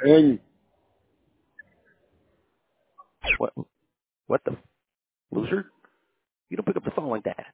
And What? What the loser? You don't pick up the phone like that.